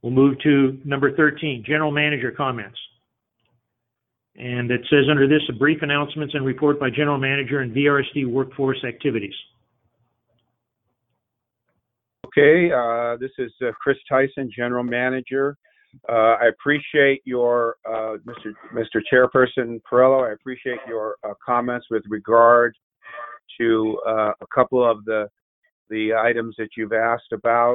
We'll move to number 13, General Manager comments. And it says under this, a brief announcements and report by General Manager and VRSD workforce activities. Okay, this is Chris Tyson, General Manager. I appreciate your, Mr. Chairperson Perillo, I appreciate your comments with regard to a couple of the items that you've asked about.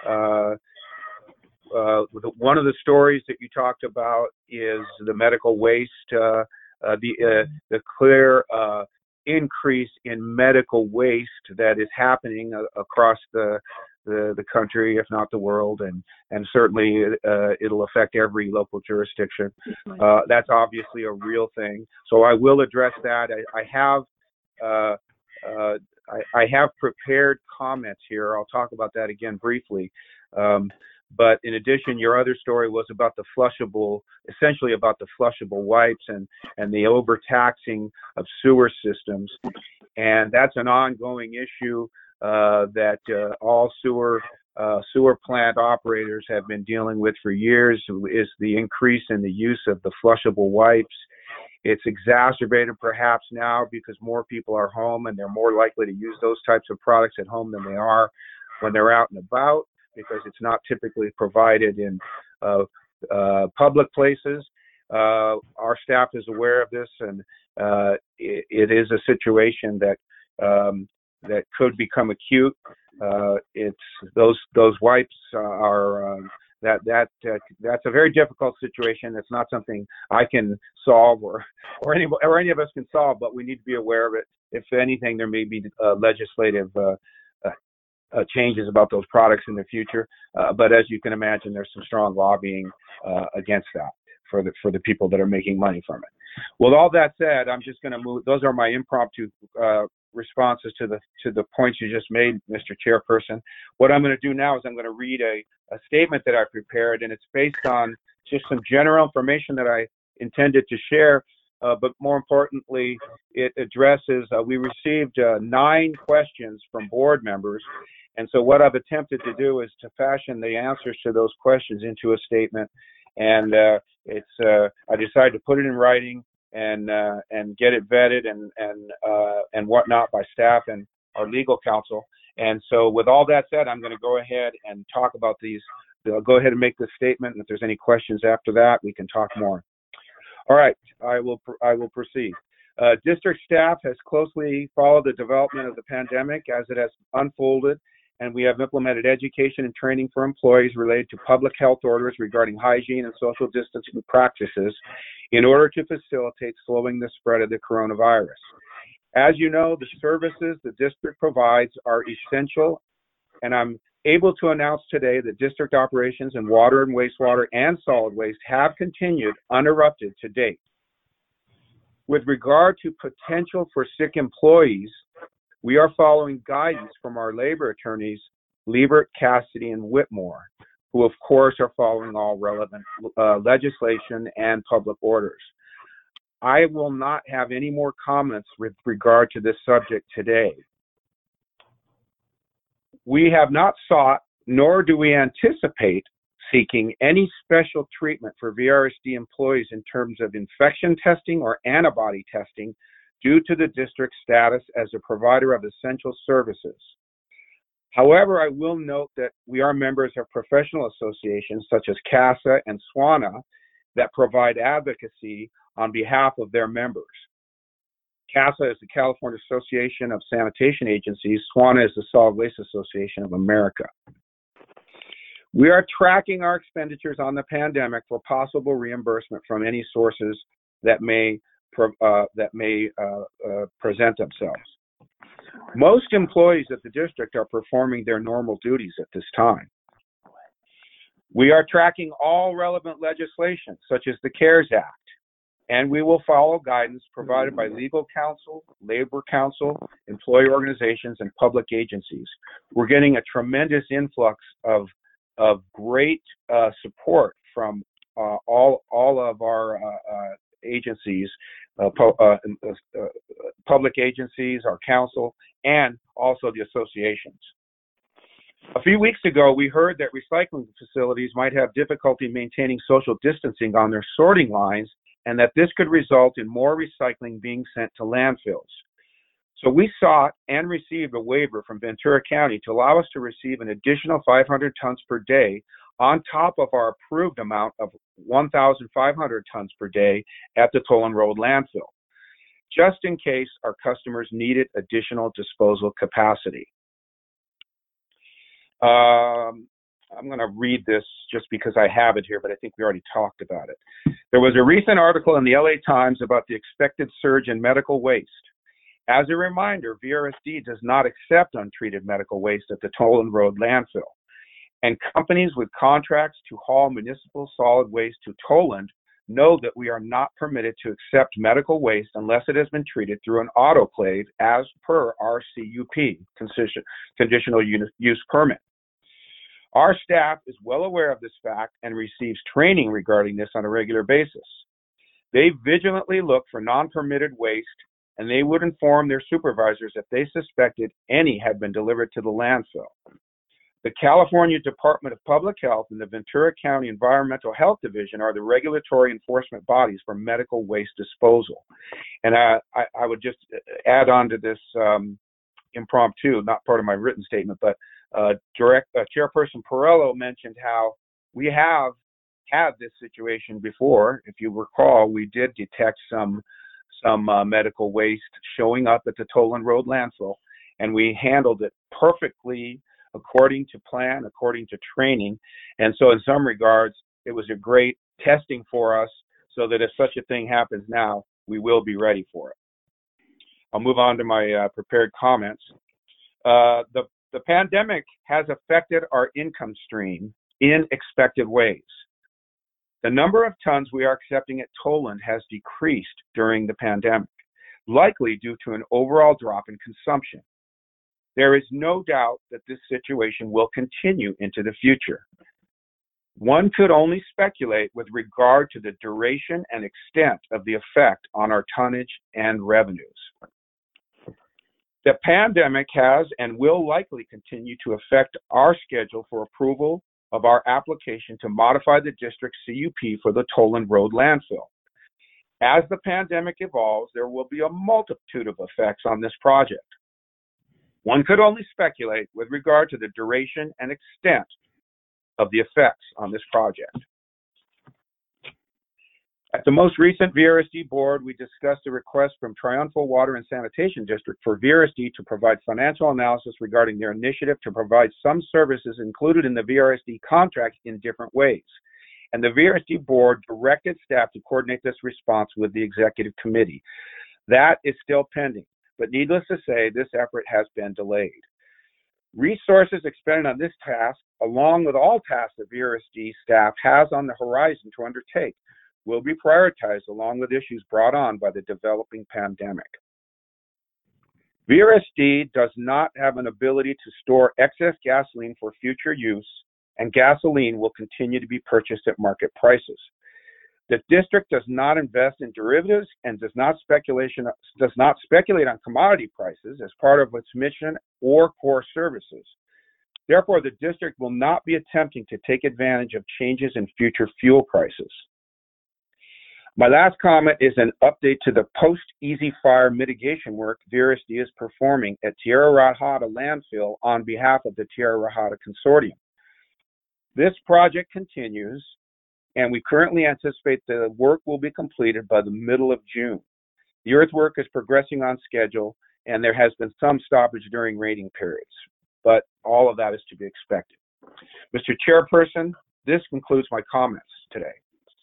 One of the stories that you talked about is the medical waste, the clear increase in medical waste that is happening across the country, if not the world, and certainly it'll affect every local jurisdiction. That's obviously a real thing. So I will address that. I have prepared comments here. I'll talk about that again briefly. But in addition, your other story was about the flushable, essentially about the flushable wipes and the overtaxing of sewer systems. And that's an ongoing issue that all sewer plant operators have been dealing with for years, is the increase in the use of the flushable wipes. It's exacerbated perhaps now because more people are home and they're more likely to use those types of products at home than they are when they're out and about, because it's not typically provided in public places. Our staff is aware of this, and it is a situation that that could become acute. It's those wipes are that's a very difficult situation. It's not something I can solve or any of us can solve, but we need to be aware of it. If anything, there may be legislative changes about those products in the future. But as you can imagine, there's some strong lobbying against that for the people that are making money from it. With all that said, I'm just going to move. Those are my impromptu responses to the points you just made, Mr. Chairperson. What I'm going to do now is I'm going to read a statement that I prepared, and it's based on just some general information that I intended to share. But more importantly, it addresses, we received 9 questions from board members. And so what I've attempted to do is to fashion the answers to those questions into a statement. And I decided to put it in writing and get it vetted and whatnot by staff and our legal counsel. And so with all that said, I'm going to go ahead and talk about these. I'll go ahead and make this statement. And if there's any questions after that, we can talk more. All right, I will proceed. District staff has closely followed the development of the pandemic as it has unfolded, and we have implemented education and training for employees related to public health orders regarding hygiene and social distancing practices in order to facilitate slowing the spread of the coronavirus. As you know, the services the district provides are essential, and I'm able to announce today that district operations in water and wastewater and solid waste have continued uninterrupted to date. With regard to potential for sick employees, we are following guidance from our labor attorneys, Liebert, Cassidy, and Whitmore, who of course are following all relevant legislation and public orders. I will not have any more comments with regard to this subject today. We have not sought, nor do we anticipate seeking any special treatment for VRSD employees in terms of infection testing or antibody testing due to the district's status as a provider of essential services. However, I will note that we are members of professional associations such as CASA and SWANA that provide advocacy on behalf of their members. CASA is the California Association of Sanitation Agencies. SWANA is the Solid Waste Association of America. We are tracking our expenditures on the pandemic for possible reimbursement from any sources that may present themselves. Most employees at the district are performing their normal duties at this time. We are tracking all relevant legislation, such as the CARES Act, and we will follow guidance provided by legal counsel, labor counsel, employee organizations, and public agencies. We're getting a tremendous influx of great support from all of our agencies, public agencies, our council, and also the associations. A few weeks ago, we heard that recycling facilities might have difficulty maintaining social distancing on their sorting lines and that this could result in more recycling being sent to landfills. So we sought and received a waiver from Ventura County to allow us to receive an additional 500 tons per day on top of our approved amount of 1,500 tons per day at the Toland Road landfill, just in case our customers needed additional disposal capacity. I'm going to read this just because I have it here, but I think we already talked about it. There was a recent article in the LA Times about the expected surge in medical waste. As a reminder, VRSD does not accept untreated medical waste at the Toland Road landfill, and companies with contracts to haul municipal solid waste to Toland know that we are not permitted to accept medical waste unless it has been treated through an autoclave as per our CUP, conditional use permit. Our staff is well aware of this fact and receives training regarding this on a regular basis. They vigilantly look for non-permitted waste, and they would inform their supervisors if they suspected any had been delivered to the landfill. The California Department of Public Health and the Ventura County Environmental Health Division are the regulatory enforcement bodies for medical waste disposal. And I would just add on to this impromptu, not part of my written statement, but Chairperson Perello mentioned how we have had this situation before. If you recall, we did detect some medical waste showing up at the Toland Road landfill, and we handled it perfectly according to plan, according to training. And so in some regards, it was a great testing for us so that if such a thing happens now, we will be ready for it. I'll move on to my prepared comments. The pandemic has affected our income stream in expected ways. The number of tons we are accepting at Toland has decreased during the pandemic, likely due to an overall drop in consumption. There is no doubt that this situation will continue into the future. One could only speculate with regard to the duration and extent of the effect on our tonnage and revenues. The pandemic has and will likely continue to affect our schedule for approval of our application to modify the district's CUP for the Toland Road landfill. As the pandemic evolves, there will be a multitude of effects on this project. One could only speculate with regard to the duration and extent of the effects on this project. At the most recent VRSD board, we discussed a request from Triunfal Water and Sanitation District for VRSD to provide financial analysis regarding their initiative to provide some services included in the VRSD contract in different ways. And the VRSD board directed staff to coordinate this response with the executive committee. That is still pending, but needless to say, this effort has been delayed. Resources expended on this task, along with all tasks that VRSD staff has on the horizon to undertake, will be prioritized along with issues brought on by the developing pandemic. VRSD does not have an ability to store excess gasoline for future use, and gasoline will continue to be purchased at market prices. The district does not invest in derivatives and does not speculate on commodity prices as part of its mission or core services. Therefore, the district will not be attempting to take advantage of changes in future fuel prices. My last comment is an update to the post-easy fire mitigation work VRSD is performing at Tierra Rajada landfill on behalf of the Tierra Rajada Consortium. This project continues, and we currently anticipate the work will be completed by the middle of June. The earthwork is progressing on schedule, and there has been some stoppage during rainy periods, but all of that is to be expected. Mr. Chairperson, this concludes my comments today.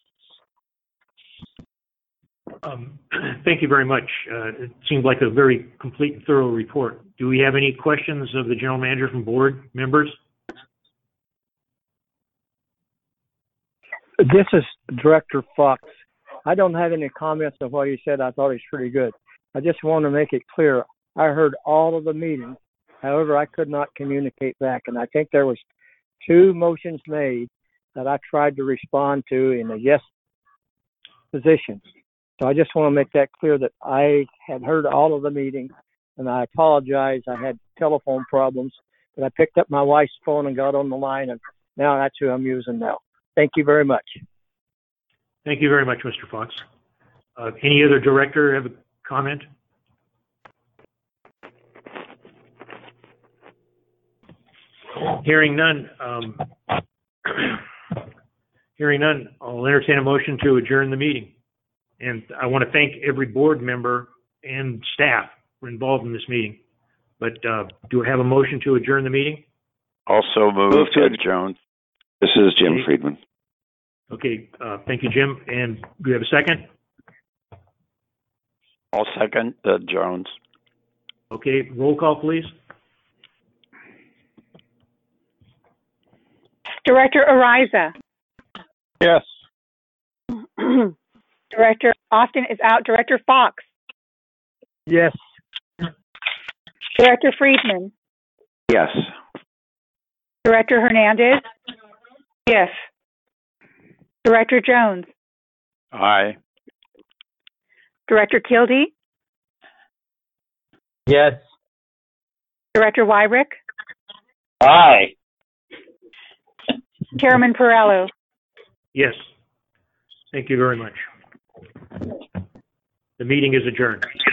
Thank you very much. It seemed like a very complete and thorough report. Do we have any questions of the general manager from board members? This is Director Fox. I don't have any comments on what he said. I thought he's pretty good. I just want to make it clear. I heard all of the meetings. However, I could not communicate back, and I think there was 2 motions made that I tried to respond to in a yes position. So I just want to make that clear that I had heard all of the meetings, and I apologize. I had telephone problems but I picked up my wife's phone and got on the line, and now that's who I'm using now. Thank you very much. Thank you very much, Mr. Fox. Any other director have a comment? Hearing none, I'll entertain a motion to adjourn the meeting. And I want to thank every board member and staff who were involved in this meeting. But do I have a motion to adjourn the meeting? Also move to adjourn. This is Jim Friedman. Okay, thank you, Jim. And do we have a second? I'll second Jones. Okay, roll call, please. Director Ariza. Yes. Director Austin is out. Director Fox. Yes. Director Friedman. Yes. Director Hernandez. Yes. Director Jones. Aye. Director Kildee. Yes. Director Wyrick. Aye. Chairman Perello. Yes. Thank you very much. The meeting is adjourned.